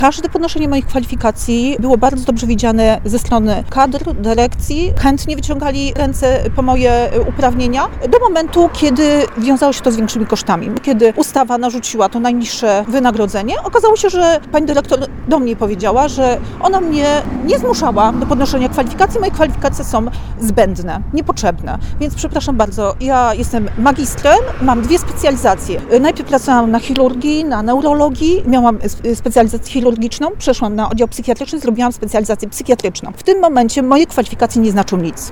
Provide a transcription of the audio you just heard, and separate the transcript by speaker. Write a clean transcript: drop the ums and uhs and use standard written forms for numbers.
Speaker 1: Każde podnoszenie moich kwalifikacji było bardzo dobrze widziane ze strony kadr, dyrekcji. Chętnie wyciągali ręce po moje uprawnienia do momentu, kiedy wiązało się to z większymi kosztami. Kiedy ustawa narzuciła to najniższe wynagrodzenie, okazało się, że pani dyrektor do mnie powiedziała, że ona mnie nie zmuszała do podnoszenia kwalifikacji. Moje kwalifikacje są zbędne, niepotrzebne. Więc przepraszam bardzo, ja jestem magistrem, mam 2 specjalizacje. Najpierw pracowałam na chirurgii, na neurologii, miałam specjalizację chirurgiczną, przeszłam na oddział psychiatryczny, zrobiłam specjalizację psychiatryczną. W tym momencie moje kwalifikacje nie znaczą nic.